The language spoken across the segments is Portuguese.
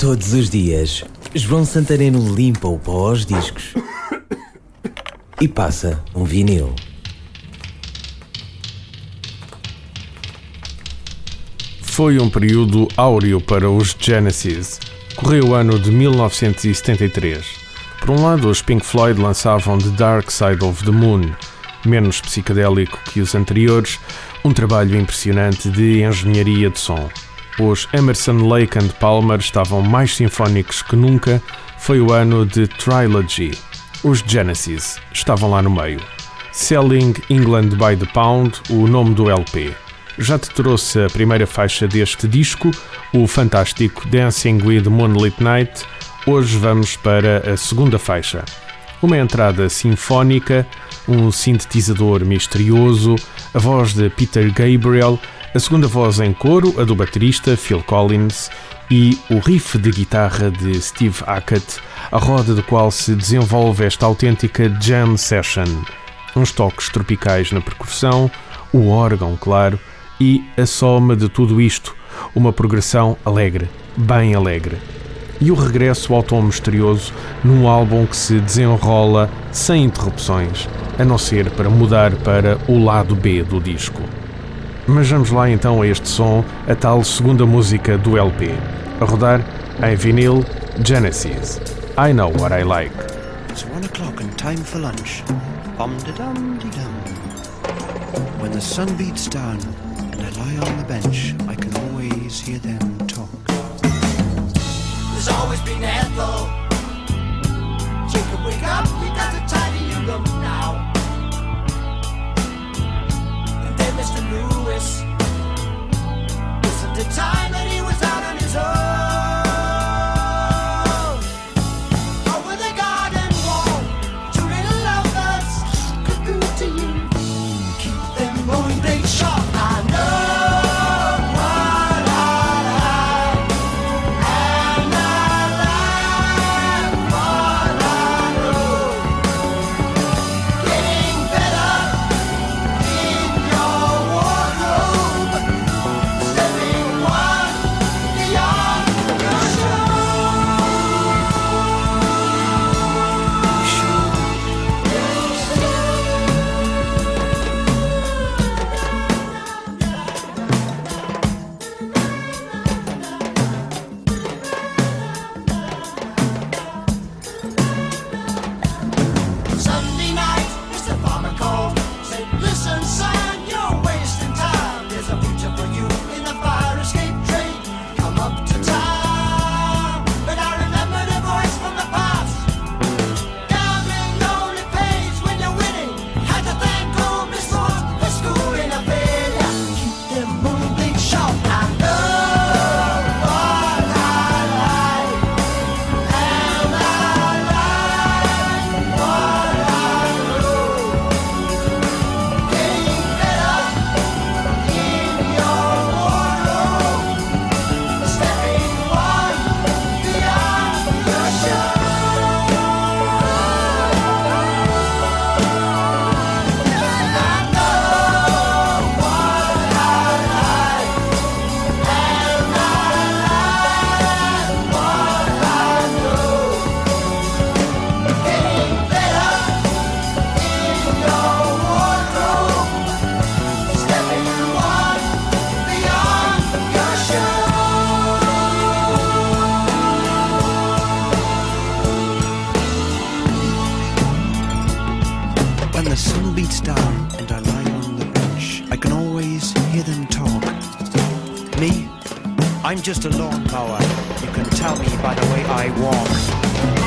Todos os dias, João Santareno limpa o pó aos discos e passa um vinil. Foi um período áureo para os Genesis. Correu o ano de 1973. Por um lado, os Pink Floyd lançavam The Dark Side of the Moon, menos psicadélico que os anteriores, um trabalho impressionante de engenharia de som. Os Emerson, Lake and Palmer estavam mais sinfónicos que nunca. Foi o ano de Trilogy. Os Genesis estavam lá no meio. Selling England by the Pound, o nome do LP. Já te trouxe a primeira faixa deste disco, o fantástico Dancing with Moonlit Night. Hoje vamos para a segunda faixa. Uma entrada sinfónica, um sintetizador misterioso, a voz de Peter Gabriel, a segunda voz em coro, a do baterista Phil Collins, e o riff de guitarra de Steve Hackett, a roda do qual se desenvolve esta autêntica jam session. Uns toques tropicais na percussão, o órgão, claro, e a soma de tudo isto, uma progressão alegre, bem alegre. E o regresso ao tom misterioso num álbum que se desenrola sem interrupções, a não ser para mudar para o lado B do disco. Mas vamos lá então a este som, a tal segunda música do LP. A rodar em vinil, Genesis, I Know What I Like. It's 1 o'clock and time for lunch. Bum-de-dum-de-dum. When the sun beats down and I lie on the bench, I can always hear them talk. There's always been Ethel. Jacob, wake up, we got to tidy your room now. And then Mr. Lewis, this is the time that he was out on his own. Over the garden wall, two little lovers could do to you. Keep them going, they shot. I know. I'm just a lawnmower. You can tell me by the way I walk.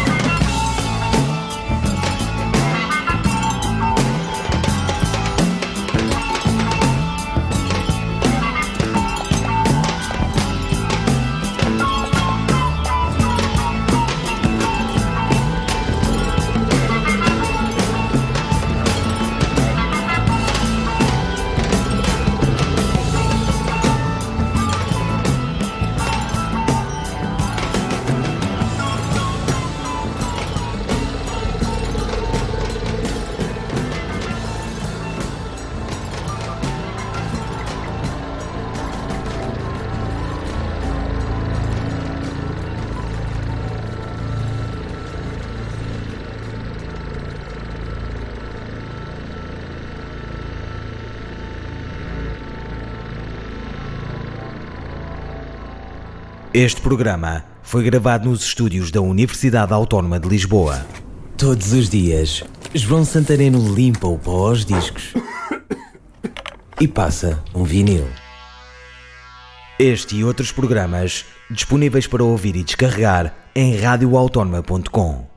Este programa foi gravado nos estúdios da Universidade Autónoma de Lisboa. Todos os dias, João Santareno limpa o pó aos discos e passa um vinil. Este e outros programas disponíveis para ouvir e descarregar em radioautónoma.com.